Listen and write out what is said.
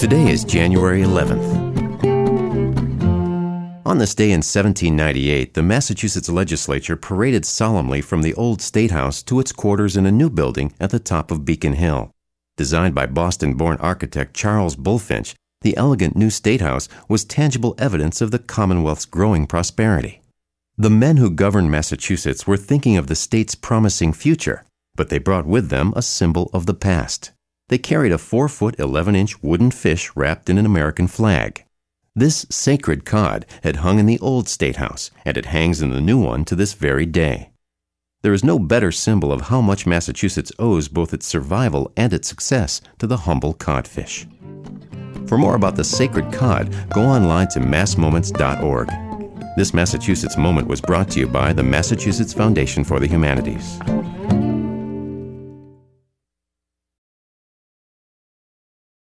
Today is January 11th. On this day in 1798, the Massachusetts legislature paraded solemnly from the old State House to its quarters in a new building at the top of Beacon Hill. Designed by Boston-born architect Charles Bulfinch, the elegant new State House was tangible evidence of the Commonwealth's growing prosperity. The men who governed Massachusetts were thinking of the state's promising future, but they brought with them a symbol of the past. They carried a 4-foot 11-inch wooden fish wrapped in an American flag. This sacred cod had hung in the old State House, and it hangs in the new one to this very day. There is no better symbol of how much Massachusetts owes both its survival and its success to the humble codfish. For more about the sacred cod, go online to massmoments.org. This Massachusetts Moment was brought to you by the Massachusetts Foundation for the Humanities.